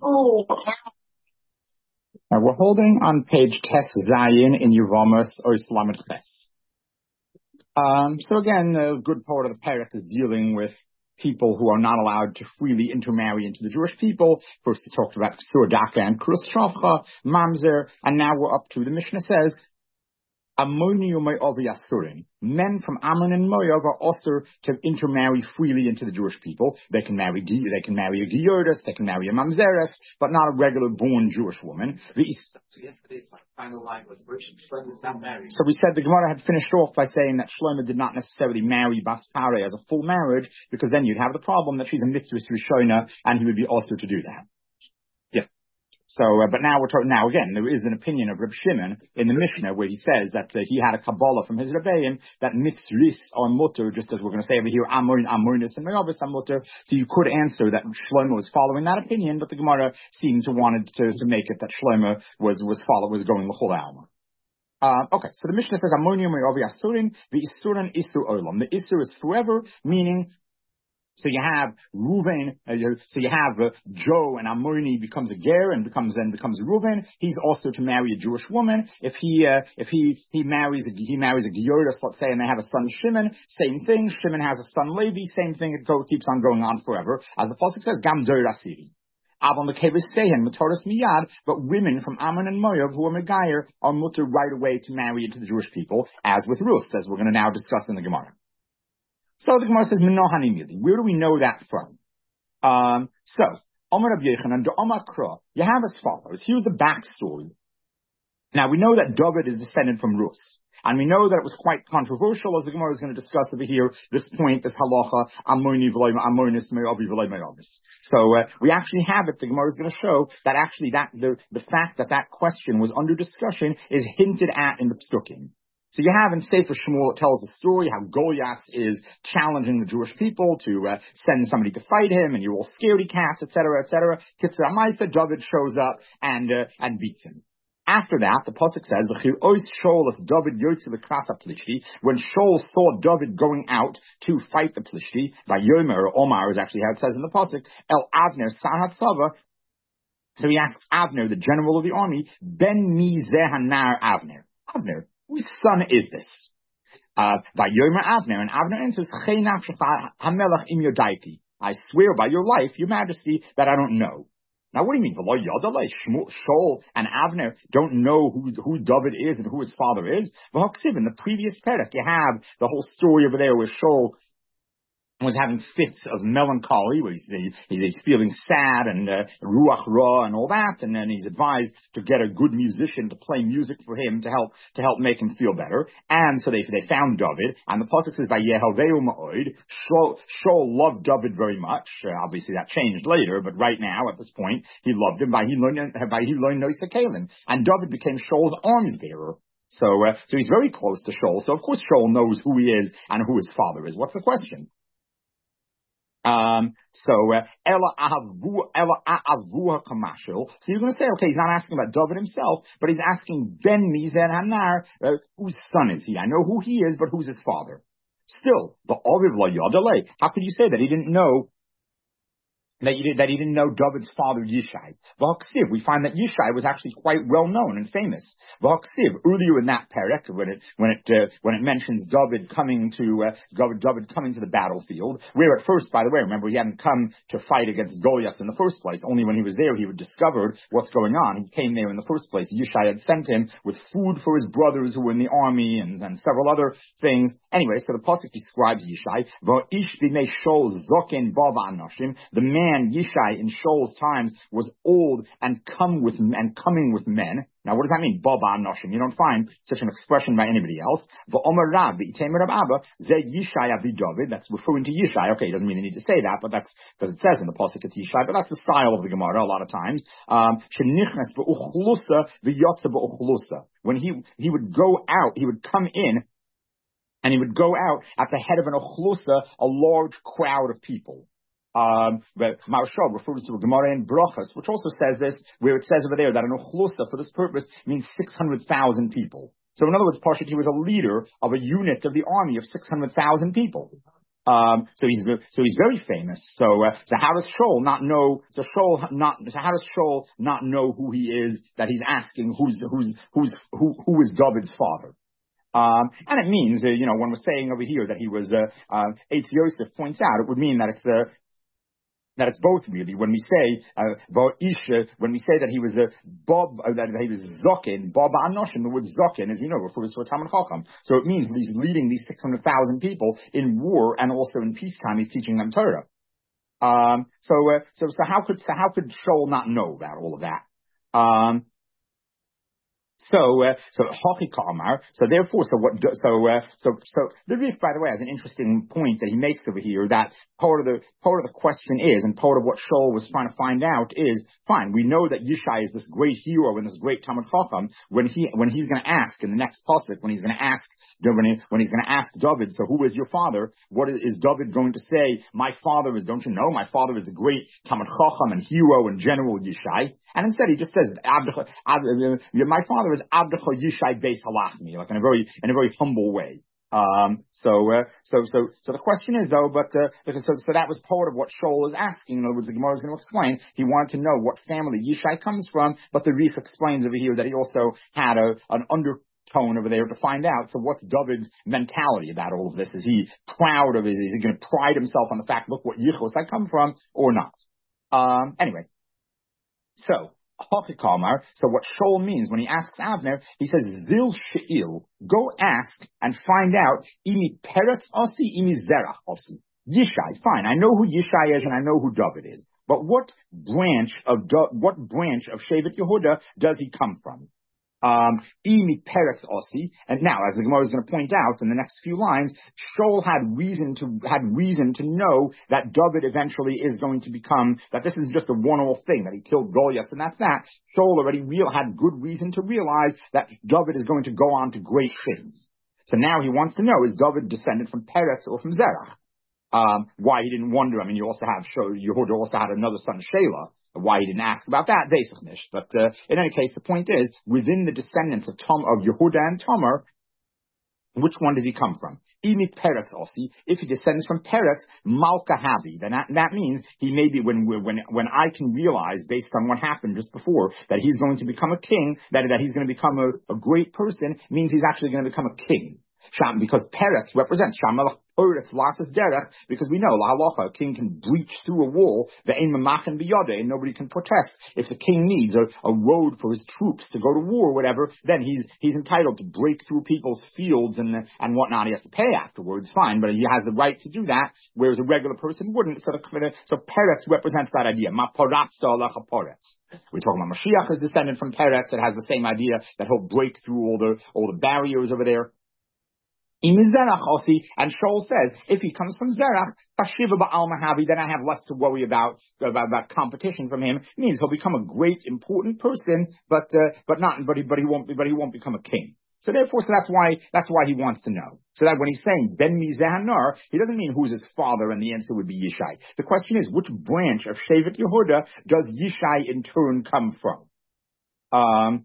Oh. Now we're holding on page Tes Zayin in Yevamos or Islamet Ches. So again, the good part of the parak is dealing with people who are not allowed to freely intermarry into the Jewish people. First he talked about Ksur Daka and Krus Shavcha, Mamzer, and now we're up to the Mishnah says, men from Ammon and Moav are also to intermarry freely into the Jewish people. They can marry a Giyordis, they can marry a Mamzeres, but not a regular born Jewish woman. So yesterday's final line was Shlomo's not married. So we said the Gemara had finished off by saying that Shlomo did not necessarily marry Bas Pare as a full marriage, because then you'd have the problem that she's a mitzvah Rishona, and he would be also to do that. So, but now we're talking, now again, there is an opinion of Reb Shimon in the Mishnah where he says that he had a Kabbalah from his Rebbeim that mitzvahs are mutter, just as we're going to say over here, Amorinus and Me'avis are mutter. So you could answer that Shlomo was following that opinion, but the Gemara seems to wanted to make it that Shlomo was going l'chol alma. Okay, so the Mishnah says, Ammonium Me'avi Asurin, the Isurin Isu Olam. The Isur is forever, meaning so you have Reuven, Joe and Ammoni becomes a ger and becomes Reuven. He's also to marry a Jewish woman. If he marries a Giyordis, let's say, and they have a son Shimon, same thing. Shimon has a son Levi, same thing. It keeps on going on forever. As the pasuk says, Gam Doir Asiri. But women from Ammon and Moav who are Megayer are mutter right away to marry into the Jewish people, as with Ruth, as we're going to now discuss in the Gemara. So the Gemara says, where do we know that from? So, Omer Rabbi Yochanan, Omar Kra, you have as follows. Here's the backstory. Now, we know that David is descended from Rus. And we know that it was quite controversial, as the Gemara is going to discuss over here, this point, this halacha, Ammoni v'loy Ammonis me'avi v'loy me'avis. So, we actually have it, the Gemara is going to show that actually the fact that question was under discussion is hinted at in the Psukim. So you have in Sefer Shmuel, it tells the story how Goliath is challenging the Jewish people to send somebody to fight him, and you're all scaredy cats, etc., etc. Kitzur Amaisa, David shows up and beats him. After that, the pasuk says, when Shaul saw David going out to fight the Plishti, by Yomer or Omar is actually how it says in the pasuk, El Avner Sahat Sava. So he asks Avner, the general of the army, Ben mi zehanar Avner. Avner, whose son is this? By Yomer Avner, and Avner answers, I swear by your life, your majesty, that I don't know. Now, what do you mean? Shaul and Avner don't know who David is and who his father is? In the previous parak, you have the whole story over there where Shaul was having fits of melancholy, where he's feeling sad and ruach ra and all that, and then he's advised to get a good musician to play music for him to help make him feel better. And so they found David, and the pasuk says, "Vayehaveu ma'od." Shaul loved David very much. Obviously, that changed later, but right now at this point, he loved him. And David became Shaul's arms bearer. So he's very close to Shaul. So of course Shaul knows who he is and who his father is. What's the question? So you're going to say, okay, he's not asking about David himself, but he's asking Ben Mizan Hanar, whose son is he? I know who he is, but who's his father? Still, the Oviv La Yadalei. How could you say that he didn't know? That he didn't know David's father Yishai. V'haksiv, we find that Yishai was actually quite well known and famous. V'haksiv, earlier in that parak, when it mentions David coming to the battlefield, where at first, by the way, remember he hadn't come to fight against Goliath in the first place. Only when he was there he would discover what's going on. He came there in the first place. Yishai had sent him with food for his brothers who were in the army and several other things. Anyway, so the pasuk describes Yishai. V'ish b'nei Shaul zoken bava anoshim. The man Yishai in Shaul's times was old and coming with men. Now, what does that mean? Baba Anoshim. You don't find such an expression by anybody else. V'omer Rav, the Itamer Rav Abba, Zeh Yishai Avi David. That's referring to Yishai. Okay, it doesn't mean you need to say that, but that's because it says in the pasuk it's Yishai. But that's the style of the Gemara a lot of times. Shenichnas b'uchlusa v'yotza b'uchlusa. When he would go out, he would come in, and he would go out at the head of an uchlusa, a large crowd of people. But Marshal refers to a Gemara in Brachos, which also says this, where it says over there that an uchlusa for this purpose means 600,000 people. So in other words, Pashut, he was a leader of a unit of the army of 600,000 people. So he's very famous. So how does Shaul not know? So how does Shaul not know who he is? That he's asking who is David's father? And it means, when we're saying over here that he was, Eitz Yosef points out, it would mean that it's both really. When we say, when we say that he was that he was Zokin, Bob Anoshim, the word Zokin, as you know, refers to a Talmud Chacham. So it means he's leading these 600,000 people in war and also in peacetime. He's teaching them Torah. So how could Shaul not know about all of that? So Hochi Kamar. So the Rif, by the way, has an interesting point that he makes over here, that part of the question is, and part of what Shaul was trying to find out is, fine, we know that Yishai is this great hero and this great Talmud Chacham. When he's going to ask in the next pasuk, when he's going to ask David, so who is your father? What is David going to say? My father is, don't you know, my father is the great Talmud Chacham and hero and general Yishai. And instead he just says, my father is Abdecha Yishai Beis Halachmi, like in a very humble way. So the question is though, so that was part of what Shaul is asking. In other words, the Gemara is going to explain. He wanted to know what family Yishai comes from, but the Rif explains over here that he also had an undertone over there to find out. So what's David's mentality about all of this? Is he proud of it? Is he going to pride himself on the fact, look what Yichus I come from, or not? Anyway, so what Shaul means when he asks Avner, he says, Zil She'il, go ask and find out, Imi Peretz Osi, Imi Zerach Osi. Yishai, fine, I know who Yishai is and I know who David is. But what branch of Shevet Yehuda does he come from? Imi Peretz Osi, and now, as the Gemara is going to point out in the next few lines, Shaul had reason to know that David eventually is going to become, that this is just a one-off thing, that he killed Goliath, and that's that. Shaul already had good reason to realize that David is going to go on to great things. So now he wants to know, is David descended from Peretz or from Zerach? Why he didn't wonder, you also have, Yehuda also had another son, Shelah. Why he didn't ask about that, Beisach Nish. But in any case, the point is, within the descendants of Yehuda and Tamar, which one does he come from? Imi Peretz Osi. If he descends from Peretz, Malka Havi, then that means he may be, when I can realize, based on what happened just before, that he's going to become a king, that he's going to become a great person, means he's actually going to become a king. Because Peretz represents Shamalach Peretz Lasas Derech, because we know La Halacha, a king can breach through a wall, the Ein Mamachin Biyade, and nobody can protest. If the king needs a road for his troops to go to war or whatever, then he's entitled to break through people's fields and whatnot. He has to pay afterwards, fine, but he has the right to do that, whereas a regular person wouldn't. So Peretz represents that idea. Ma Paratza Alacha Peretz. We're talking about Mashiach is descended from Peretz. It has the same idea that he'll break through all the barriers over there. And Shaul says, if he comes from Zerach, then I have less to worry about competition from him. It means he'll become a great, important person, but he won't become a king. So therefore, that's why he wants to know. So that when he's saying Ben Mizahanar, he doesn't mean who's his father, and the answer would be Yishai. The question is, which branch of Shevet Yehuda does Yishai in turn come from?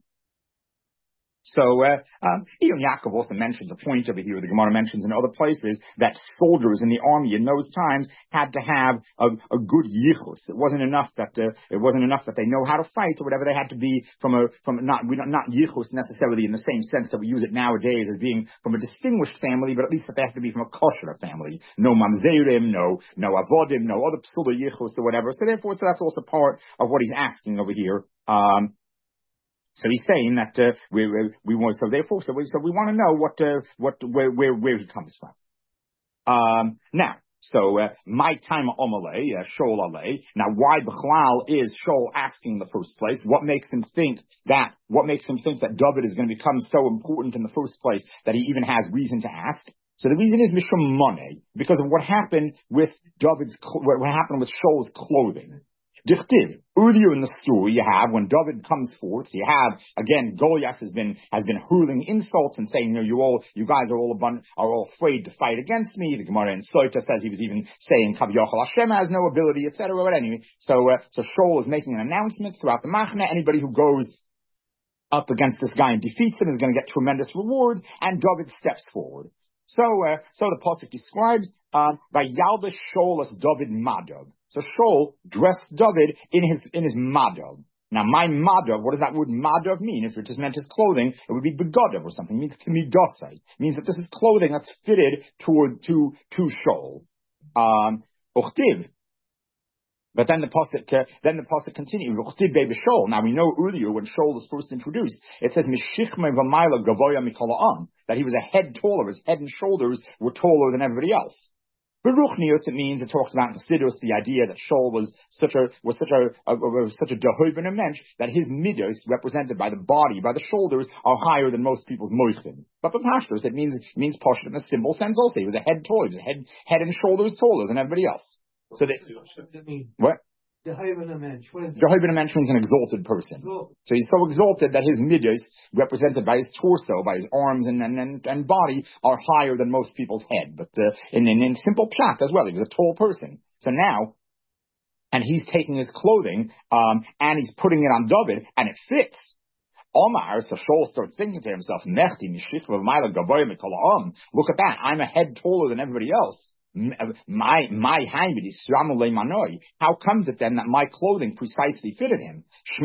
Even Yaakov also mentions a point over here. The Gemara mentions in other places that soldiers in the army in those times had to have a good yichus. It wasn't enough that they know how to fight or whatever. They had to be from not yichus necessarily in the same sense that we use it nowadays as being from a distinguished family, but at least that they have to be from a kosher family. No mamzerim, no avodim, no other psula yichus or whatever. So therefore, that's also part of what he's asking over here. So he's saying that we want. So therefore, we want to know where he comes from. Now, my time Omalei, Shaul Alei. Now, why Bechlal is Shaul asking in the first place? What makes him think that David is going to become so important in the first place that he even has reason to ask? So the reason is Mishum Money, because of what happened with Shaul's clothing. Dichtiv. Earlier in the story, you have when David comes forth. You have again Goliath has been hurling insults and saying, you guys are all afraid to fight against me. The Gemara in Soita says he was even saying Kaviyachal Hashem has no ability, etc. But anyway, so Shaul is making an announcement throughout the Machna. Anybody who goes up against this guy and defeats him is going to get tremendous rewards. And David steps forward. So the pasuk describes by Yalda Shaul as David Madov. So Shaul dressed David in his Madov. Now, my Madov, what does that word Madov mean? If it just meant his clothing, it would be Begodov or something. It means Kamidosai. It means that this is clothing that's fitted to Shaul. Uchtiv. But then the pasuk continues. Now we know earlier when Shaul was first introduced, it says Mishichme v'mayla gavoya mikol that he was a head taller. His head and shoulders were taller than everybody else. Beruchnius, it talks about in Chassidus the idea that Shaul was such a dehoiben mensch that his midos, represented by the body, by the shoulders, are higher than most people's moichim. But for Pashtus, it means Pashtus in a simple sense also. He was a head taller. He was a head and shoulders taller than everybody else. So what? Jehovah Mensch. Jehovah Mensch means an exalted person. So he's so exalted that his midos, represented by his torso, by his arms and body, are higher than most people's head. But in simple pshat as well, he was a tall person. So now, and he's taking his clothing and he's putting it on David, and it fits. Omar, so Shaul starts thinking to himself, look at that, I'm a head taller than everybody else. My how comes it then that my clothing precisely fitted him?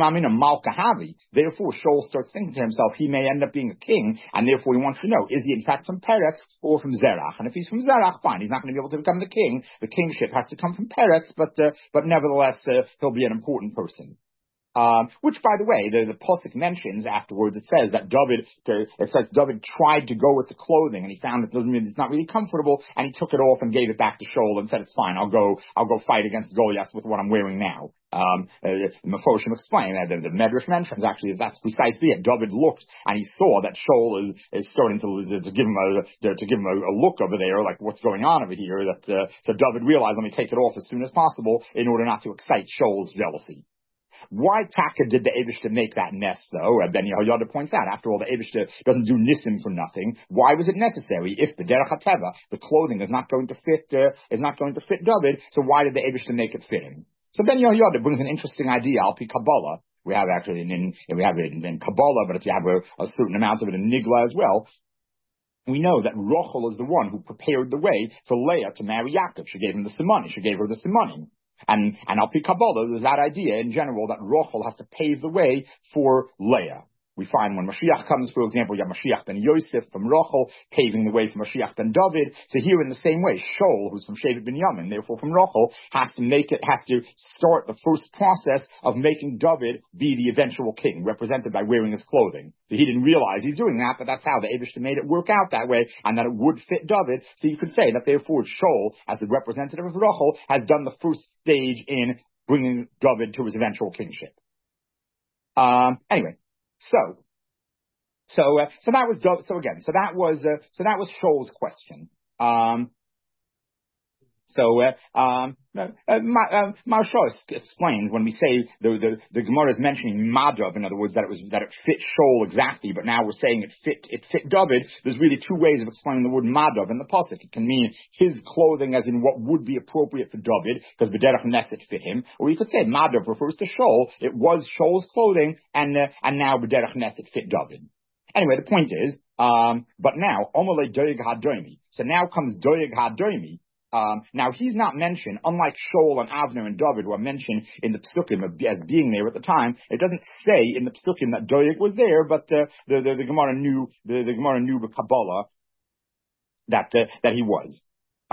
Therefore, Shaul starts thinking to himself, he may end up being a king, and therefore he wants to know, is he in fact from Peretz or from Zerach? And if he's from Zerach, fine, he's not going to be able to become the king. The kingship has to come from Peretz, but nevertheless, he'll be an important person. Which, by the way, the pasuk mentions afterwards. It says that David tried to go with the clothing, and he found it's not really comfortable, and he took it off and gave it back to Shaul and said, "It's fine. I'll go fight against Goliath with what I'm wearing now." Mephoshim explained that the Medrash mentions actually that's precisely it. David looked and he saw that Shaul is starting to give him a look over there, like what's going on over here. So David realized, let me take it off as soon as possible in order not to excite Shaul's jealousy. Why Taka did the Eibishter make that nest, though? Ben Yehoyada points out, after all, the Eibishter doesn't do Nissim for nothing. Why was it necessary? If the Derech HaTeva, the clothing, is not going to fit David, so why did the Eibishter make it fit him? So Ben Yehoyada brings an interesting idea, Alpi Kabbalah. We have actually we have it in Kabbalah, but you have a certain amount of it in Nigla as well. We know that Rochel is the one who prepared the way for Leah to marry Yaakov. She gave him the Simoni. She gave her the Simonim. And Al Pi Kabbalah, there's that idea in general that Rochel has to pave the way for Leah. We find when Mashiach comes, for example, you have Mashiach ben Yosef from Rochel paving the way for Mashiach ben David. So here in the same way, Shaul, who's from Shevet Binyamin, therefore from Rochel, has to start the first process of making David be the eventual king, represented by wearing his clothing. So he didn't realize he's doing that, but that's how the Eibishter made it work out that way, and that it would fit David. So you could say that therefore Shaul, as the representative of Rochel, has done the first stage in bringing David to his eventual kingship. Anyway. So that was Shaul's question. Maharsha explains when we say the Gemara is mentioning Madov, in other words, that it fit Shaul exactly, but now we're saying it fit David. There's really two ways of explaining the word Madov in the pasuk. It can mean his clothing, as in what would be appropriate for David, because B'derech Neset fit him, or you could say Madov refers to Shaul. It was Shaul's clothing, and now B'derech Neset fit David. Anyway, the point is, but now Omole Doeg HaDoimi. So now comes Doeg HaDoimi. Now he's not mentioned, unlike Shaul and Avner and David, who are mentioned in the Psukim as being there at the time. It doesn't say in the Psukim that Doeg was there, but the Gemara knew the Kabbalah that he was.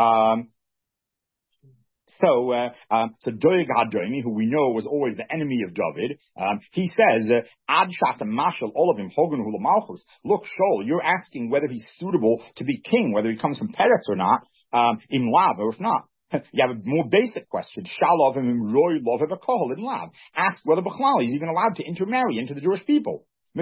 So Doeg HaDoimi, who we know was always the enemy of David, he says, Ad Shata Mashal Olavim Hogan Hula Malchus. Look, Shaul, you're asking whether he's suitable to be king, whether he comes from Peretz or not. In Lav, or if not, you have a more basic question. Ask whether Bechlal is even allowed to intermarry into the Jewish people.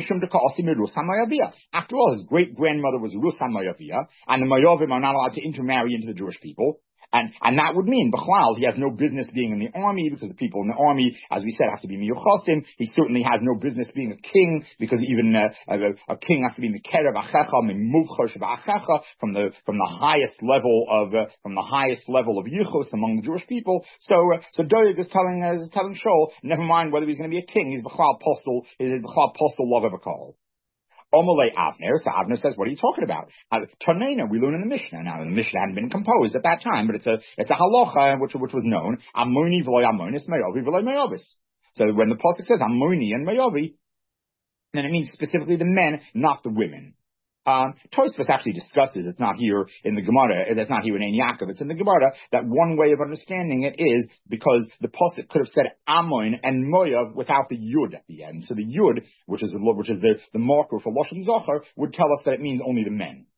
After all, his great grandmother was Rus HaMayaviyah, and the Mayavim are not allowed to intermarry into the Jewish people. And that would mean, Bechlal, he has no business being in the army, because the people in the army, as we said, have to be miyuchastim. He certainly has no business being a king, because even a king has to be mikerev achecha, mimuvchosh ba'achecha, from the highest level of yichus among the Jewish people. So Doeg is telling Shaul, never mind whether he's going to be a king, he's Bechlal postel, lav evakol. Omalei Avner. So Avner says, what are you talking about? Tanena, we learn in the Mishnah. Now, the Mishnah hadn't been composed at that time, but it's a halacha which was known. Amoni v'loy amonis, mayovi v'loy mayovis. So when the pasuk says amoni and mayovi, then it means specifically the men, not the women. Tosfos actually discusses, it's not here in the Gemara, it's not here in Ein Yaakov, it's in the Gemara, that one way of understanding it is because the pasuk could have said Amon and Moav without the Yud at the end. So the Yud, which is the marker for Lashon Zachar, would tell us that it means only the men.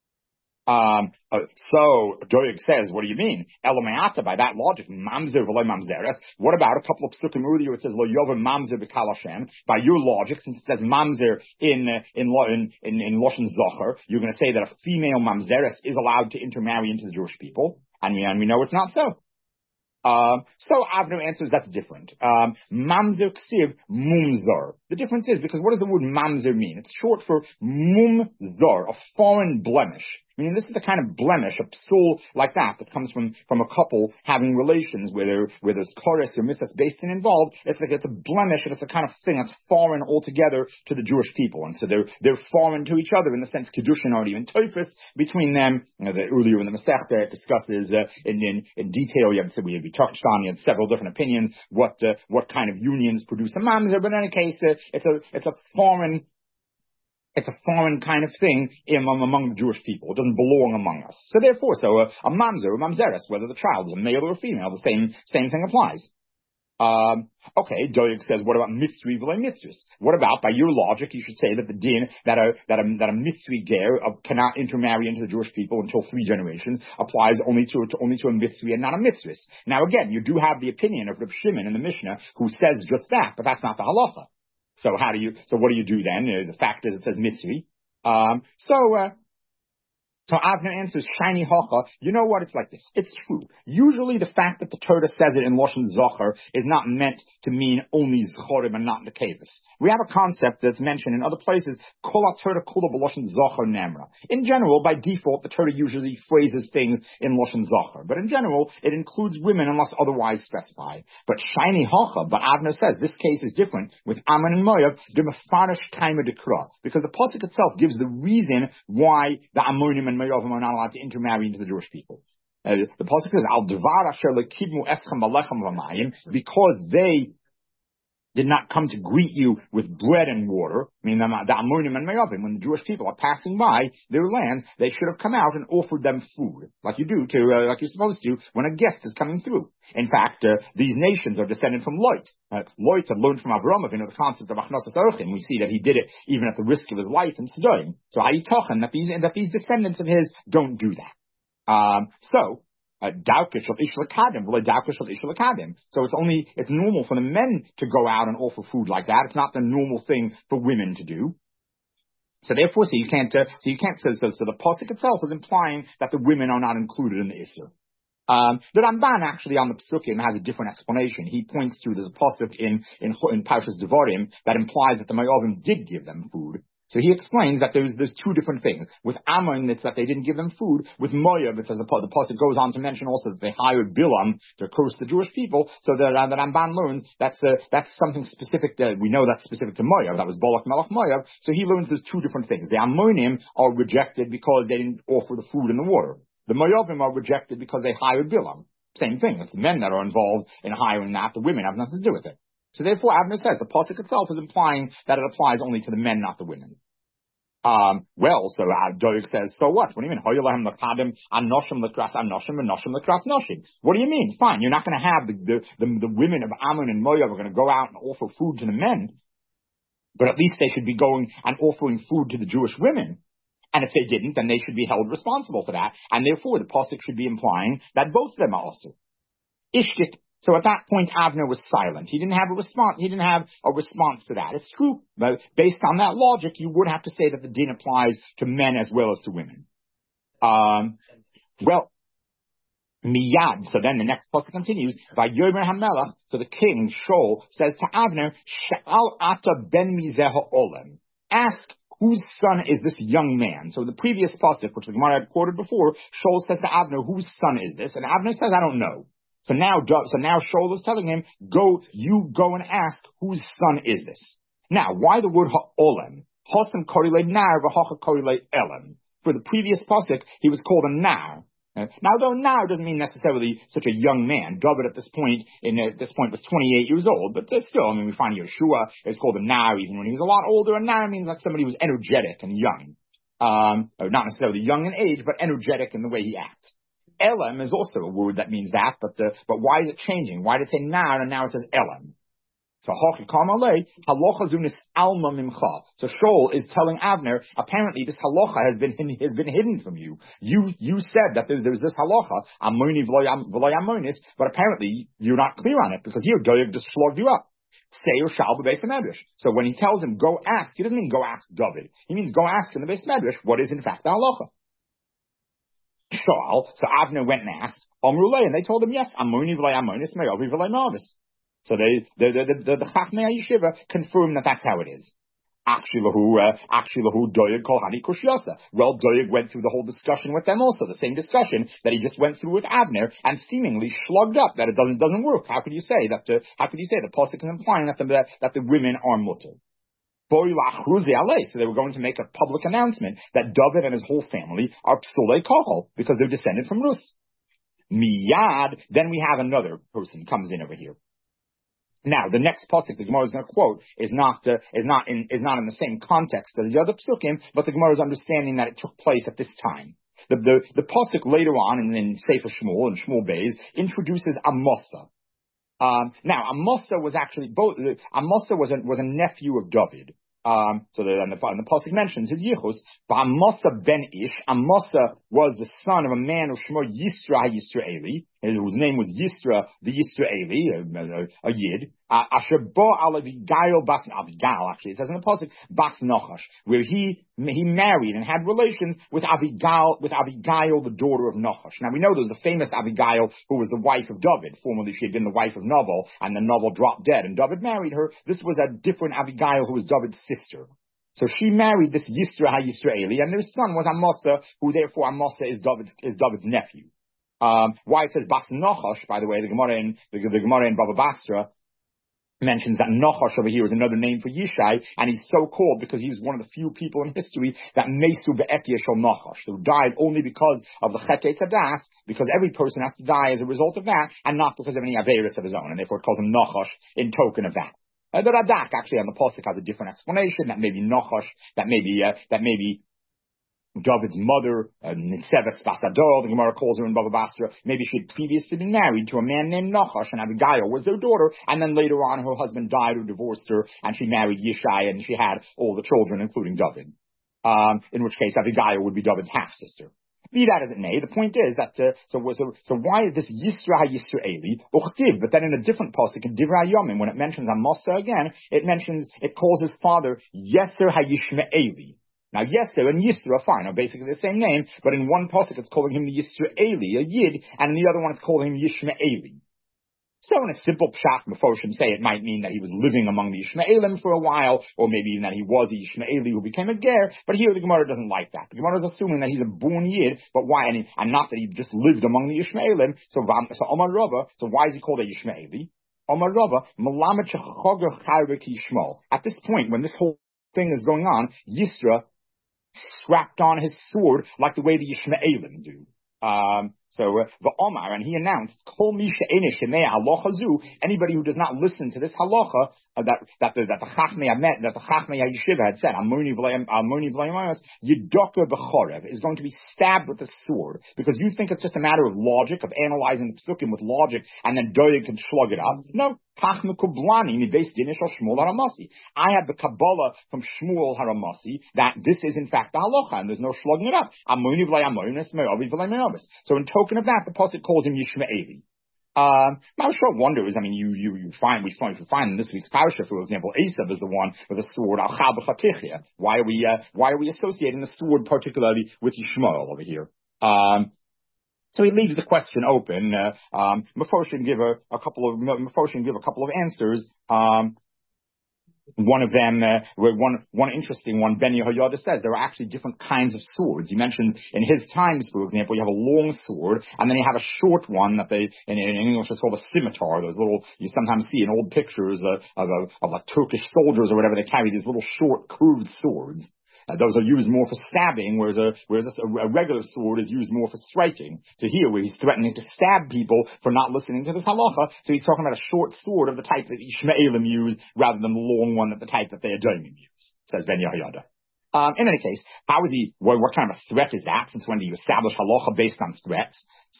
So Doeg says, what do you mean? Elamayata, by that logic, mamzer v'loy mamzeres. What about a couple of psukim earlier? It says lo yover mamzer b'kal Hashem. By your logic, since it says mamzer in Lashon Zachar, you're going to say that a female mamzeres is allowed to intermarry into the Jewish people, and we know it's not so. So Avner answers that's different. Mamzer ksiv mumzar. The difference is because what does the word mamzer mean? It's short for mumzar, a foreign blemish. I mean, this is the kind of blemish, a psul like that comes from a couple having relations where there's chorus or misas basin involved. It's a blemish, and it's a kind of thing that's foreign altogether to the Jewish people, and so they're foreign to each other in the sense kedushin or even toifus between them. Earlier in the Masechta it discusses in detail. We touched on. You had several different opinions what kind of unions produce a mamzer, but in any case, it's a foreign. It's a foreign kind of thing among the Jewish people. It doesn't belong among us. So therefore, a mamzer or mamzeres, whether the child is a male or a female, the same thing applies. Okay, Doeg says, what about mitzri v'lei mitzris? What about, by your logic, you should say that the din that a mitzri ger cannot intermarry into the Jewish people until 3 generations applies only to a mitzri and not a mitzris. Now again, you do have the opinion of Reb Shimon in the Mishnah who says just that, but that's not the halacha. So what do you do then? The fact is it says mitzri. So Avner answers, shiny hocha, you know what, it's like this. It's true. Usually the fact that the Torah says it in Lashon Zachar is not meant to mean only Zchorim and not Nekevus. We have a concept that's mentioned in other places, Kol HaTorah Kula B'Lashon Zachar Nemra. In general, by default, the Torah usually phrases things in Lashon Zachar. But in general, it includes women unless otherwise specified. But shiny hocha, but Avner says, this case is different with Ammon and Moav, the Mefarish Taima Dekra. Because the pasuk itself gives the reason why the Ammonim and Moavim are not allowed to intermarry into the Jewish people. The pasuk says, "Al devar asher lekidmu eschem balechem v'mayim," because they did not come to greet you with bread and water. I mean, the Ammonim and Moavim, when the Jewish people are passing by their lands, they should have come out and offered them food, like you do like you're supposed to when a guest is coming through. In fact, these nations are descended from Lot. Lot had learned from Avraham, the concept of achnasas orchim. We see that he did it even at the risk of his life in Sodom. So Hayitochen, that these descendants of his don't do that. So it's normal for the men to go out and offer food like that. It's not the normal thing for women to do. So therefore, so the pasuk itself is implying that the women are not included in the Isser. The Ramban actually on the Psukim has a different explanation. He points to there's a pasuk in Parshas Devarim that implies that the Moavim did give them food. So he explains that there's 2 different things. With Ammon, it's that they didn't give them food. With Moav, it says the pasuk goes on to mention also that they hired Bilam to curse the Jewish people. So the Ramban learns that's something specific. We know that's specific to Moav. That was Balak Melech Moav. So he learns there's 2 different things. The Ammonim are rejected because they didn't offer the food and the water. The Moavim are rejected because they hired Bilam. Same thing. It's the men that are involved in hiring that. The women have nothing to do with it. So therefore, Avner says the pasuk itself is implying that it applies only to the men, not the women. So Doeg says, so what? What do you mean? What do you mean? Fine, you're not going to have the women of Ammon and Moav are going to go out and offer food to the men, but at least they should be going and offering food to the Jewish women. And if they didn't, then they should be held responsible for that. And therefore, the pasuk should be implying that both of them are also Ishtik. So at that point, Avner was silent. He didn't have a response to that. It's true, but based on that logic, you would have to say that the din applies to men as well as to women. Miyad. So then the next pasuk continues. By Yomer Hamelach, so the king Shaul says to Avner, "Sha'al ata ben mizeh ha'olam." Ask, whose son is this young man? So the previous pasuk, which the Gemara had quoted before, Shaul says to Avner, "Whose son is this?" And Avner says, "I don't know." So now Shaul is telling him, go and ask, whose son is this? Now, why the word ha'olem? Hosam korile nar v'hocha korile elam. For the previous pasuk, he was called a nar. Now, though nar doesn't mean necessarily such a young man. David at this point was 28 years old, but still, I mean, we find Yeshua is called a nar even when he was a lot older. A nar means like somebody who was energetic and young. Not necessarily young in age, but energetic in the way he acts. Elam is also a word that means that, but why is it changing? Why did it say nar and now it says elam? So So Shaul is telling Avner, apparently this halacha has been hidden from you. You said that there's this halacha, amoni v'loy amonis, but apparently you're not clear on it because here Doeg just slugged you up. Say or shall the Beis Medrash. So when he tells him go ask, he doesn't mean go ask David. He means go ask in the Beis Medrash what is in fact the halacha. Shaul, so Avner went and asked Amrulay, and they told him yes, amoni v'loy amonis, me'ovi v'loy mavis. So the Chachmei Yeshiva confirmed that that's how it is. Actually, Doeg kol hani kushyosa. Well, Doeg went through the whole discussion with them also, the same discussion that he just went through with Avner, and seemingly shrugged up that it doesn't work. How could you say that? How could you say the pasuk is implying that the women are mutter? So they were going to make a public announcement that David and his whole family are psulei kohol because they're descended from Rus. Miyad. Then we have another person comes in over here. Now, the next pasuk the Gemara is going to quote is not in the same context as the other psukim, but the Gemara is understanding that it took place at this time. The pasuk later on in Sefer Shmuel and Shmuel Beis introduces Amasa. Now, Amasa was actually Amasa was a nephew of David. So the pasuk mentions his yichus. Amasa ben Ish. Amasa was the son of a man of Shmo Yisra Yisraeli, whose name was Yisra the Yisraeli, a Yid. Asher bo al Avigail bas Avigail. Actually, it says in the pasuk bas Nachash, where he married and had relations with Avigail, the daughter of Nachash. Now we know there's the famous Avigail who was the wife of David. Formerly, she had been the wife of Nabal, and then Nabal dropped dead, and David married her. This was a different Avigail who was David's sister. So she married this Yisra HaYisraeli, and their son was Amasa, who therefore Amasa is David's nephew. Why it says Bas Nachash, by the way, the Gemara in Baba Basra mentions that Nachash over here is another name for Yishai, and he's so called because he was one of the few people in history that Mesu Be'etia Shel Nachash, who died only because of the Chet Tzadas, because every person has to die as a result of that, and not because of any Averis of his own, and therefore it calls him Nachash in token of that. The Radak actually on the pasuk has a different explanation, that maybe Nachash, that maybe David's mother, Nitzeves Basadol, the Gemara calls her in Baba Basra, maybe she had previously been married to a man named Nachash, and Abigail was their daughter, and then later on her husband died or divorced her, and she married Yishai, and she had all the children, including David. In which case Abigail would be David's half-sister. Be that as it may, the point is that, so why is this Yisra HaYisraeli, Uchtiv, but then in a different pasuk, in Divrei Yomim, when it mentions Amasa again, it calls his father Yeser HaYishmaeli. Now, Yeser and Yisra, fine, are basically the same name, but in one pasuk it's calling him the Yisraeli, a Yid, and in the other one it's calling him Yishmaeli. So in a simple pshat, Mefoshim say it might mean that he was living among the Yishmaelim for a while, or maybe even that he was a Yishmaeli who became a ger, but here the Gemara doesn't like that. The Gemara is assuming that he's a born Yid, but why, and not that he just lived among the Yishmaelim, so Omar Rava, so why is he called a Yishmaeli? Omar Rava, Melamed Shechoger Chayvek Yishmael. At this point, when this whole thing is going on, Yisra strapped on his sword like the way the Yishmaelim do. The Omar, and he announced, Kol mi she'einish shemei halacha zu, anybody who does not listen to this halacha, that the Chachmei Yeshiva had said, Amoni v'layim Yidoka b'chorev, is going to be stabbed with a sword, because you think it's just a matter of logic, of analyzing the psukim with logic, and then Doeg can slug it up. No. I have the Kabbalah from Shmuel Haramasi that this is in fact the halacha, and there's no slugging it up. So in token of that, the pasuk calls him Yishmaeli. My short wonder is, I mean, we find in this week's parasha, for example, Esav is the one with a sword. Why are we associating the sword particularly with Yishmael over here? So he leaves the question open. Mefoshim give a couple of answers. One of them, one interesting one, Ben Yehoyada says there are actually different kinds of swords. He mentioned in his times, for example, you have a long sword, and then you have a short one that they, in English, is called a scimitar. Those little, you sometimes see in old pictures of like Turkish soldiers or whatever, they carry these little short, curved swords. Those are used more for stabbing, whereas a regular sword is used more for striking. So here, where he's threatening to stab people for not listening to this halacha, so he's talking about a short sword of the type that Ishmaelim use, rather than the long one of the type that the Edomim use, says Ben Yehoyada. In any case, how is he, what kind of a threat is that? Since when do you establish halacha based on threats?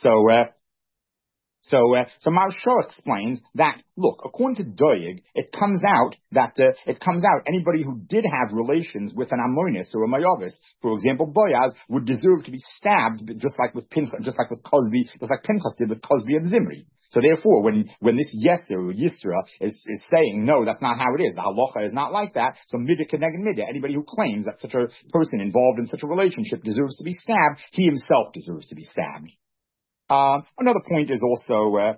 So Maharsha explains that, look, according to Doeg, it comes out anybody who did have relations with an Ammonis or a Mayavis, for example, Boaz, would deserve to be stabbed, just like Pinchas did with Cosby and Zimri. So therefore, when this Yeser or Yisra is saying, no, that's not how it is, the halacha is not like that, so Midah Keneged Midah, anybody who claims that such a person involved in such a relationship deserves to be stabbed, he himself deserves to be stabbed. Another point is also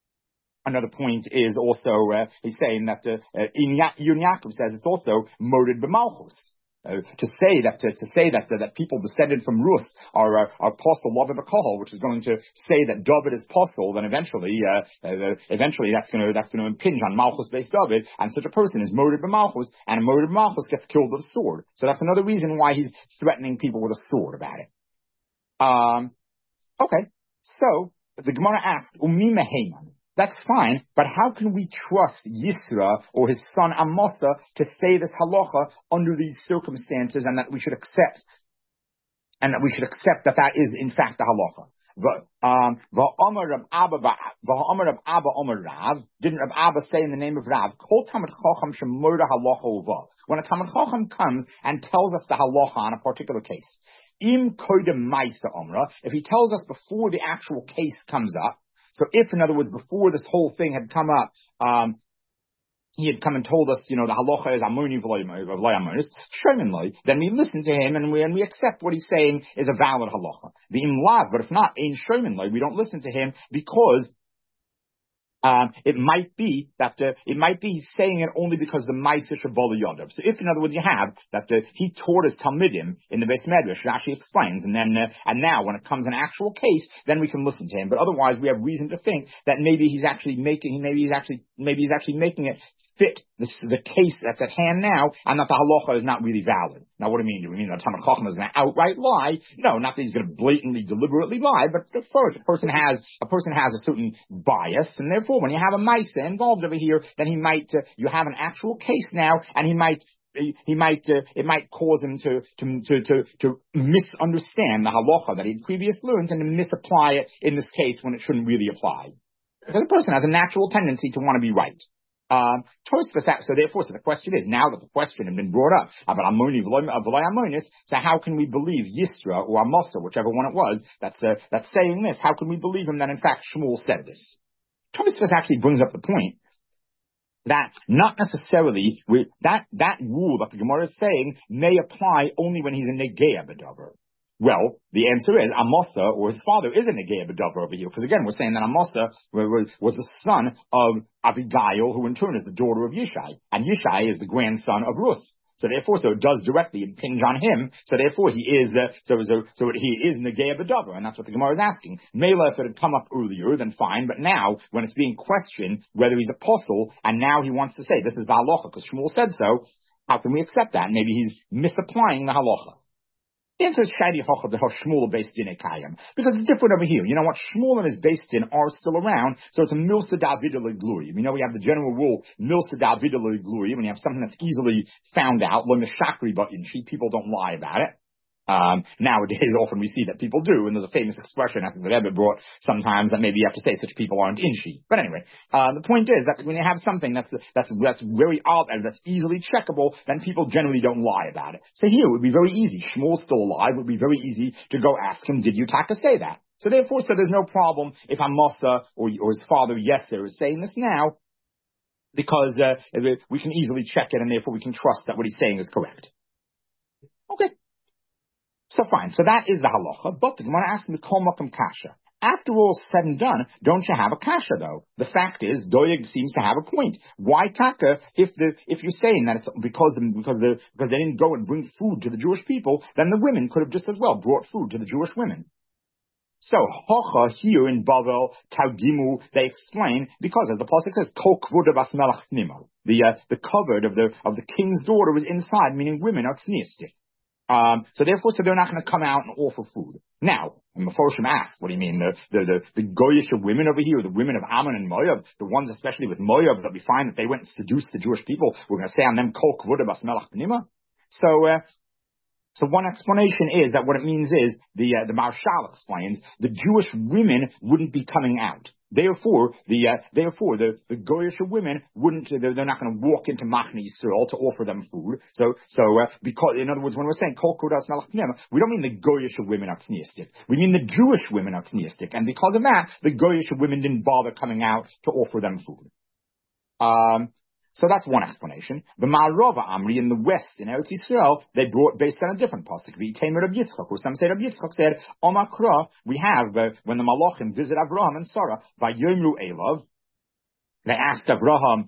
he's saying that Yun Yaakov says it's also murdered b'malchus. To say that people descended from Rus are apostle love of a kohol, which is going to say that David is apostle, then eventually that's going to impinge on Malchus based David, and such a person is murdered b'malchus, and a murdered Malchus gets killed with a sword. So that's another reason why he's threatening people with a sword about it. Okay. So, the Gemara asks, Umi Meheman. That's fine, but how can we trust Yisra or his son Amasa to say this halacha under these circumstances, and that we should accept that is in fact the halacha? V'amar Rab Abba, didn't Rab Abba say in the name of Rab, Kol Talmid Chacham shemoda halacha uva. When a Talmid Chacham comes and tells us the halacha on a particular case, Im koidem ma'isa omra, if he tells us before the actual case comes up, so if, in other words, before this whole thing had come up, he had come and told us, the halacha is amoni v'loy amonis, shomin, then we listen to him and we accept what he's saying is a valid halacha. The im lav, but if not, ein shomin, we don't listen to him because it might be he's saying it only because the Ma'aseh Shabbalah Yodav. So if, in other words, you have that he taught his Talmidim in the Beis Medrash, Rashi explains, and now when it comes an actual case, then we can listen to him. But otherwise, we have reason to think that maybe he's actually making it fit the case that's at hand now, and that the halacha is not really valid. Now, what do you mean? Do we mean that Talmid Chacham is going to outright lie? No, not that he's going to blatantly, deliberately lie, but first, a person has a certain bias, and therefore, when you have a Maisa involved over here, then he might, you have an actual case now, and it might cause him to misunderstand the halacha that he'd previously learned and to misapply it in this case when it shouldn't really apply. Because a person has a natural tendency to want to be right. So therefore, the question is, now that the question had been brought up about Amoni v'loy Amonis, so how can we believe Yisra or Amasa, whichever one it was, that's saying this? How can we believe him that in fact Shmuel said this? Tosfos actually brings up the point that not necessarily that rule that the Gemara is saying may apply only when he's a Negea B'davar. Well, the answer is Amasa, or his father, is a Negea B'davar over here, because again, we're saying that Amasa was the son of Abigail, who in turn is the daughter of Yishai, and Yishai is the grandson of Rus. So therefore, it does directly impinge on him. So therefore, he is Negea B'davar, and that's what the Gemara is asking. Mela, if it had come up earlier, then fine. But now, when it's being questioned whether he's apostle, and now he wants to say this is the halacha because Shmuel said so, how can we accept that? Maybe he's misapplying the halacha. The answer is Shadi Hochav, the Shmuel based in Ekayim. Because it's different over here. You know what? Shmuel and his based in are still around, so it's a Milsa David Gluri. We know we have the general rule, Milsa David Gluri, when you have something that's easily found out, when the Shakri button sheet, people don't lie about it. Nowadays, often we see that people do, and there's a famous expression I think that Rebbe brought sometimes that maybe you have to say such people aren't in sheet. But anyway, the point is that when you have something that's very odd and that's easily checkable, then people generally don't lie about it. So here it would be very easy. Shmuel's still alive. It would be very easy to go ask him, did you Taka say that? So therefore, there's no problem if Amasa or his father Yeser is saying this now, because we can easily check it, and therefore we can trust that what he's saying is correct. Okay. So fine, so that is the halacha, but the Gemara asks Mikol Makom Kasha. After all said and done, don't you have a kasha though? The fact is, Doeg seems to have a point. Why taka if you're saying that it's because they didn't go and bring food to the Jewish people, then the women could have just as well brought food to the Jewish women. So, Hocha here in Bavel, Taugimu, they explain, because as the pasuk says, Kol kvoda bas melech nimo, the cupboard of the king's daughter was inside, meaning women are tzniistic. So they're not going to come out and offer food. Now, and Meforshim asks, what do you mean? The Goyish women over here, the women of Ammon and Moab, the ones especially with Moab that we find that they went and seduced the Jewish people, we're going to say on them, Kol kvoda bas melech nimo. So one explanation is that what it means is, the Marshal explains, the Jewish women wouldn't be coming out. Therefore, the Goyish women they're not going to walk into Machne Yisrael to offer them food. Because, in other words, when we're saying Kol Kodas Melech Pnima, we don't mean the Goyish women are tzniistic. We mean the Jewish women are tzniistic. And because of that, the Goyish women didn't bother coming out to offer them food. So that's one explanation. The Ma'arava Amri in the west, in Eretz Yisrael, they brought based on a different pasuk. V'yiteimer Rab Yitzchak, or some say Rab Yitzchak said, Omakra, we have, when the Malachim visit Abraham and Sarah, Vayomru Elav, they asked Abraham,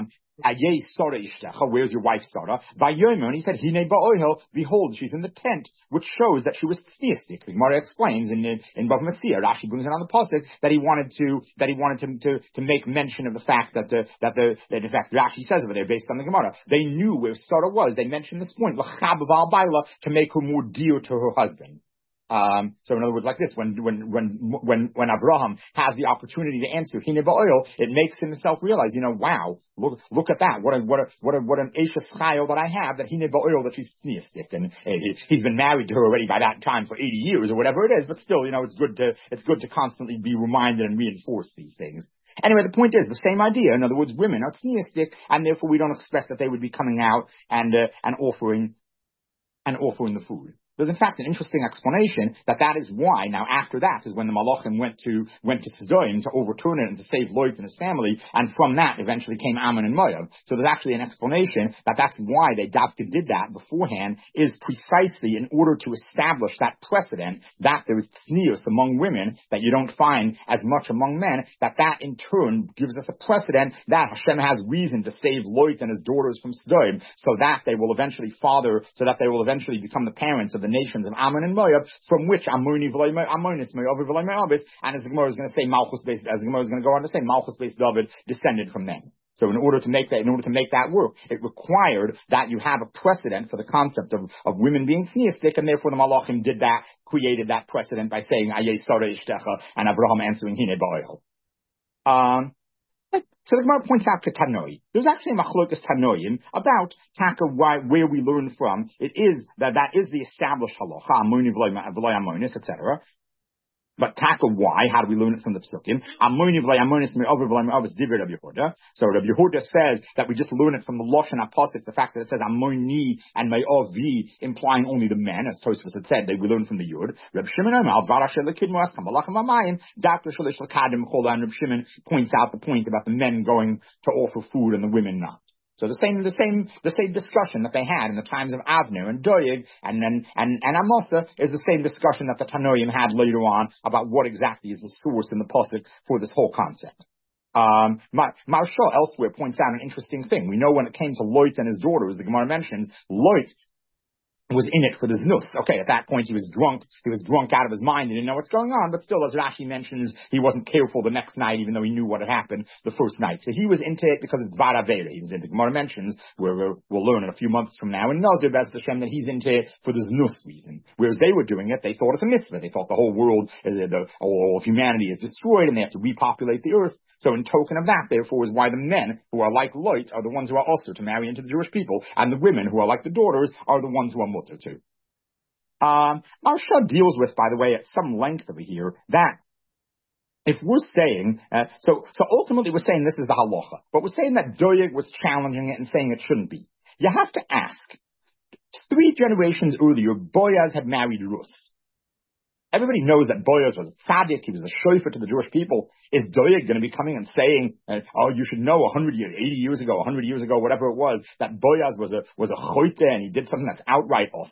where's your wife Sarah? And he said, Hine ba'ohel, behold, she's in the tent, which shows that she was theistic. The Gemara explains in Bava Metzia, Rashi brings it on the pasuk that he wanted to make mention of the fact that in fact Rashi says over there based on the Gemara, they knew where Sarah was. They mentioned this point, to make her more dear to her husband. So in other words, like this, when Abraham has the opportunity to answer Hine ba'oil, it makes himself realize, wow, look at that, what an Eishes Chayil that I have, that Hine ba'oil, that she's theistic, and he's been married to her already by that time for 80 years or whatever it is, but still, it's good to constantly be reminded and reinforce these things. Anyway, the point is the same idea. In other words, women are theistic, and therefore we don't expect that they would be coming out and offering the food. There's in fact an interesting explanation that is why now after that is when the Malachim went to Sodom to overturn it and to save Lot and his family, and from that eventually came Ammon and Moab. So there's actually an explanation that's why they did that beforehand, is precisely in order to establish that precedent that there is tznius among women that you don't find as much among men, that in turn gives us a precedent that Hashem has reason to save Lot and his daughters from Sodom, so that they will eventually become the parents of the nations of Ammon and Moab, from which Ammoni Ammonis Moab Abis, and as the Gemara is going to say, Malchus based, as the Gemara is going to go on to say, Malchus based David descended from them. So in order to make that work, it required that you have a precedent for the concept of women being theistic, and therefore the Malachim created that precedent by saying Ayei Sarah Ishtecha, and Abraham answering Hine ba'oil. So the Gemara points out to Tanoi. There's actually a machlokas Tanoim about taka where we learn from. It is that is the established halacha, amoni v'loy amonis, etc. But taka, why? How do we learn it from the Psukim? So Rabbi Yehuda says that we just learn it from the Lashon HaPasuk, the fact that it says Amoni and Me'ovi, implying only the men, as Tosfos had said, we learn from the Yud. Reb Shimon points out the point about the men going to offer food and the women not. So the same discussion that they had in the times of Avner and Doeg and Amasa is the same discussion that the Tanoim had later on about what exactly is the source in the pasuk for this whole concept. Marshal elsewhere points out an interesting thing. We know when it came to Lot and his daughters, the Gemara mentions Lot was in it for the znus. Okay, at that point he was drunk out of his mind, he didn't know what's going on, but still, as Rashi mentions, he wasn't careful the next night, even though he knew what had happened the first night. So he was into it because of Dvar Avera. He was into, Gemara mentions, where we'll learn in a few months from now in Nazir Bez Hashem, that he's into it for the znus reason. Whereas they were doing it, they thought it's a mitzvah. They thought the whole world, all of humanity is destroyed and they have to repopulate the earth. So in token of that, therefore, is why the men who are like Lot are the ones who are also to marry into the Jewish people, and the women who are like the daughters are the ones who are mutter to. Marsha deals with, by the way, at some length over here, that if we're saying, so ultimately we're saying this is the halacha, but we're saying that Doeg was challenging it and saying it shouldn't be. You have to ask, 3 generations earlier, Boaz had married Rus. Everybody knows that Boaz was a tzaddik, he was a shofar to the Jewish people. Is Doeg going to be coming and saying, you should know 100 years, 80 years ago, 100 years ago, whatever it was, that Boaz was a choite and he did something that's outright osir?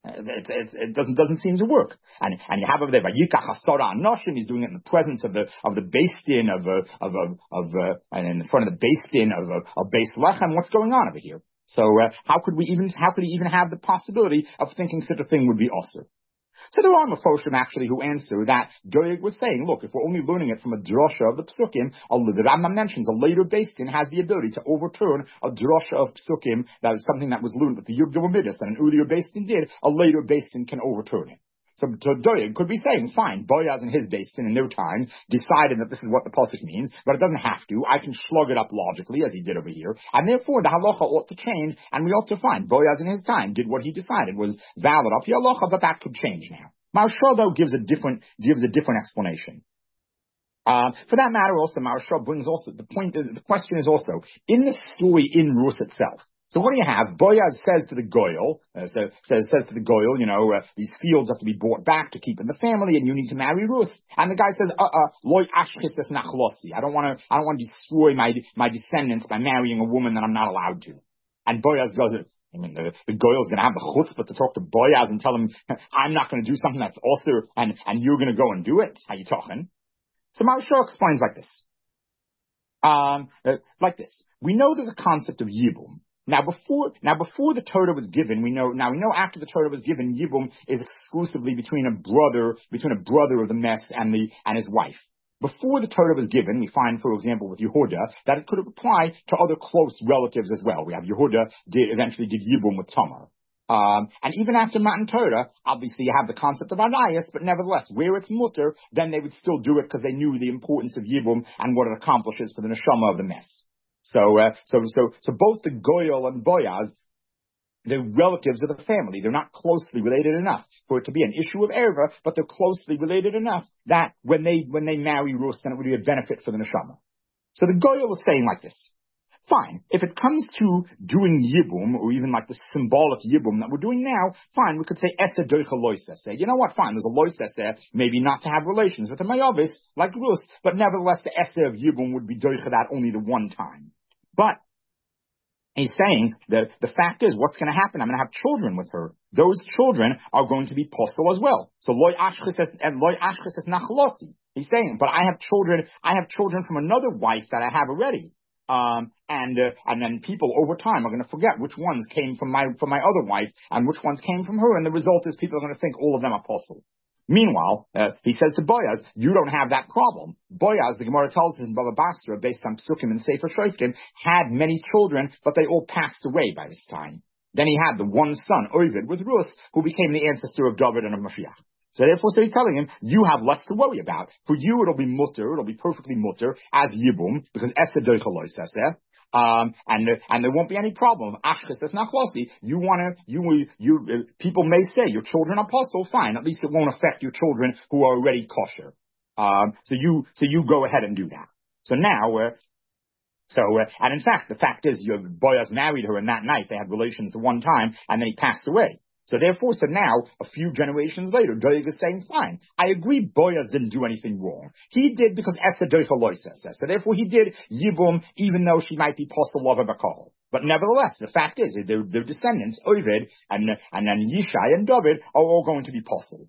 It doesn't seem to work. And you have over there, Vayikach Hasara Anoshim, he's doing it in the presence of the Beis Din and in front of the Beis Din of Beis Lechem. What's going on over here? So, how could he even have the possibility of thinking such a thing would be also? So there are Mefoshim actually who answer that Doeg was saying, look, if we're only learning it from a drasha of the Psukim, the Rambam mentions a later Beis Din has the ability to overturn a drasha of Psukim that is something that was learned with the Yud Gimel Midas that an earlier Beis Din did, a later Beis Din can overturn it. So Doeg could be saying, fine, Boaz and his Beis Din in their time decided that this is what the pasuk means, but it doesn't have to. I can slug it up logically, as he did over here, and therefore the halacha ought to change, and we ought to find Boaz in his time did what he decided was valid up the halacha, but that could change now. Maharsha, though, gives a different explanation. For that matter, also Maharsha brings also the question is also in the story in Rus itself. So what do you have? Boaz says to the Goyal, says to the Goyal, these fields have to be bought back to keep in the family, and you need to marry Rus. And the guy says, loy ashchis es nachlosi. I don't want to destroy my descendants by marrying a woman that I'm not allowed to. And Boaz does it. I mean, the Goyal's going to have the chutzpah to talk to Boaz and tell him, I'm not going to do something that's also, and you're going to go and do it. How you talking? So Maharsha explains like this. We know there's a concept of yibum. Now before the Torah was given, we know after the Torah was given, Yibum is exclusively between a brother of the Mess and his wife. Before the Torah was given, we find, for example, with Yehuda, that it could apply to other close relatives as well. We have Yehuda eventually did Yibum with Tamar. And even after Matan Torah, obviously you have the concept of Anayas, but nevertheless, where it's mutter, then they would still do it because they knew the importance of Yibum and what it accomplishes for the neshama of the Mess. So both the Goyal and Boaz, they're relatives of the family. They're not closely related enough for it to be an issue of erva, but they're closely related enough that when they marry Rus, then it would be a benefit for the neshama. So the Goyal is saying like this. Fine. If it comes to doing Yibum, or even like the symbolic Yibum that we're doing now, fine, we could say Esa Doicha Loisese. You know what, fine, there's a Loisese, maybe not to have relations with a Mayavis, like Rus, but nevertheless the Esa of Yibum would be Doicha that only the one time. But he's saying that the fact is, what's going to happen? I'm going to have children with her. Those children are going to be postal as well. So loy ashchis es nachlosi. He's saying, but I have children from another wife that I have already. And then people over time are going to forget which ones came from my other wife and which ones came from her, and the result is people are going to think all of them are postal. Meanwhile, he says to Boaz, you don't have that problem. Boaz, the Gemara tells us in Baba Basra, based on Psukim and Sefer Shoftim, had many children, but they all passed away by this time. Then he had the one son, Ovid, with Rus, who became the ancestor of David and of Mashiach. So therefore, he's telling him, you have less to worry about. For you, it'll be mutter, it'll be perfectly mutter, as Yibum, because Esther Doichaloy says there. And there won't be any problem. Ashkes is not closely. People may say your children are apostle, fine. At least it won't affect your children who are already kosher. So you go ahead and do that. So now, and in fact, the fact is, Boaz married her, and that night they had relations the one time, and then he passed away. So now, a few generations later, Doeg is saying, fine, I agree Boaz didn't do anything wrong. He did because Esther Doichaloy says. So therefore he did Yibum, even though she might be Posel Lava Bakal. But nevertheless, the fact is, their descendants, Ovid, and then Yishai and David, are all going to be Posel.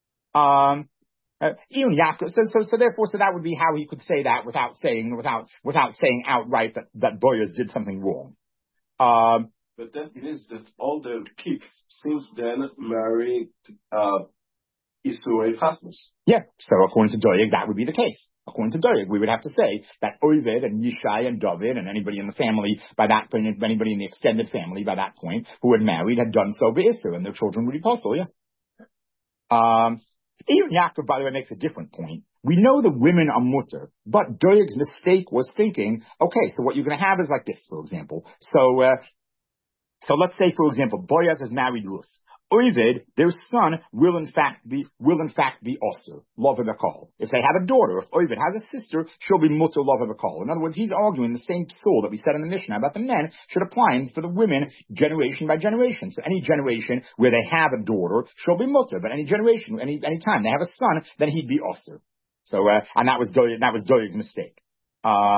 Even Yaakov, so therefore that would be how he could say that without saying outright that Boaz did something wrong. But that means that all the kids since then married Isurei Chasmus. Yeah, so according to Doeg, that would be the case. According to Doeg, we would have to say that Ovid and Yishai and David and anybody in the family by that point, anybody in the extended family by that point who had married had done so by Isur, and their children would be apostle, yeah. Even Yaakov, by the way, makes a different point. We know the women are mutter, but Doeg's mistake was thinking, okay, so what you're going to have is like this, for example. So let's say, for example, Boaz has married Rus. Ovid, their son, will in fact be Osir, Lava Bakal. If they have a daughter, if Ovid has a sister, she'll be Mutter Lava Bakal. In other words, he's arguing the same psul that we said in the Mishnah about the men should apply for the women generation by generation. So any generation where they have a daughter, she'll be Mutter. But any generation, any time they have a son, then he'd be Osir. So, and that was Doeg's mistake.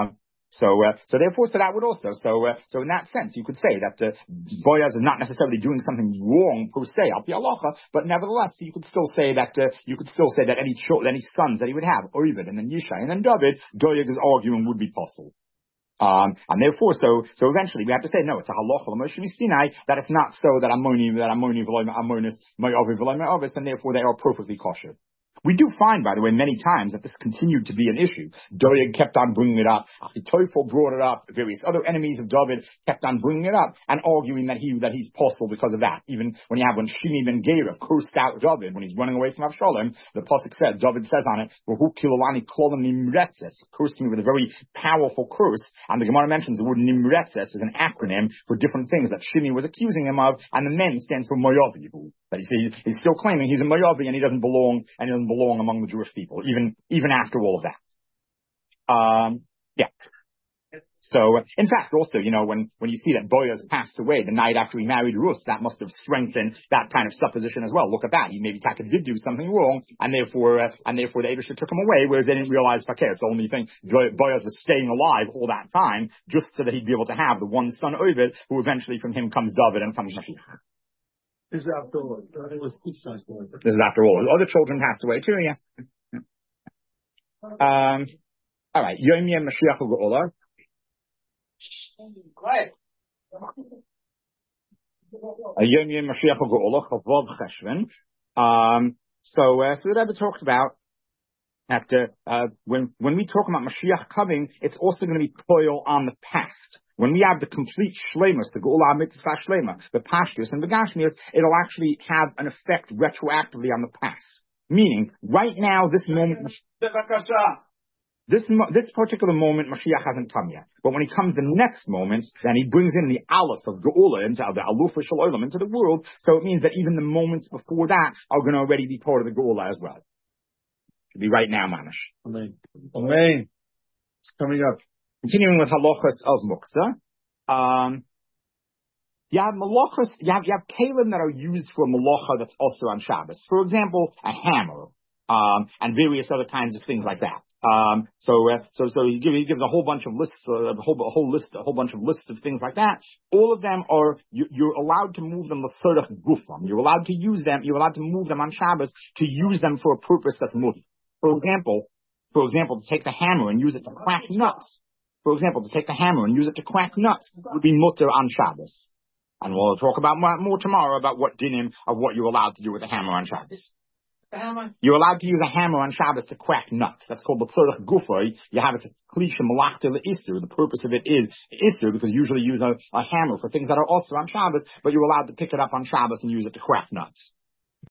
So therefore, that would also, so in that sense, you could say that Boaz is not necessarily doing something wrong per se, al pi halacha, but nevertheless, you could still say that any sons that he would have, Ovid and then Yishai and then David, Doeg is arguing would be possible. And therefore, so eventually we have to say, no, it's a halacha l'Moshe Sinai, that it's not so that Ammoni v'loy Ammonis, my Ovid v'loy my Ovis, and therefore they are perfectly kosher. We do find, by the way, many times that this continued to be an issue. Doeg kept on bringing it up. Achitophel brought it up. Various other enemies of David kept on bringing it up and arguing that he's possible because of that. Even when Shimi ben Gera cursed out David when he's running away from Avshalom, the pasuk said, David says on it, "V'hu kilolani klolim nimretzes," cursing with a very powerful curse. And the Gemara mentions the word nimretzes as an acronym for different things that Shimi was accusing him of, and the men stands for Moavi. That he's still claiming he's a Moavi and he doesn't belong among the Jewish people, even after all of that. Yeah. So, in fact, also, when you see that Boaz passed away the night after he married Ruth, that must have strengthened that kind of supposition as well. Look at that. Maybe Taka did do something wrong, and therefore the Abishah took him away, whereas they didn't realize, okay, it's the only thing. Boaz was staying alive all that time, just so that he'd be able to have the one son Ovid, who eventually from him comes David and comes Mashiach. This is after all. This is after all. Other children passed away too, yes. All right. Yom Yom Mashiach Geula. Quiet. Yom Yom Mashiach Geula Chavav Cheshvan. So the Rebbe talked about that when we talk about Mashiach coming, it's also going to be toil on the past. When we have the complete shleimus, the Geula Mitzvah Shlema, the Pashtus and the Gashmias, it'll actually have an effect retroactively on the past. Meaning, right now, this moment, this particular moment, Mashiach hasn't come yet. But when he comes the next moment, then he brings in the Aleph of Geula into the Aluf Shalom into the world. So it means that even the moments before that are going to already be part of the Geula as well. Should be right now, Mamish. Amen. Amen. It's coming up. Continuing with halachas of muktzah, you have malachas, you have kalim that are used for malacha that's also on Shabbos. For example, a hammer, and various other kinds of things like that. So he gives a whole bunch of lists, a whole bunch of lists of things like that. All of them are, you're allowed to move them l'tzorech gufam. You're allowed to use them, you're allowed to move them on Shabbos to use them for a purpose that's moving. For example, to take the hammer and use it to crack nuts. For example, to take the hammer and use it to crack nuts would be mutter on Shabbos. And we'll talk about more tomorrow about what dinim of what you're allowed to do with a hammer on Shabbos. You're allowed to use a hammer on Shabbos to crack nuts. That's called the tzorech gufay. You have it to klisha malachta le'isur. The purpose of it is isur, because you usually use a hammer for things that are also on Shabbos, but you're allowed to pick it up on Shabbos and use it to crack nuts.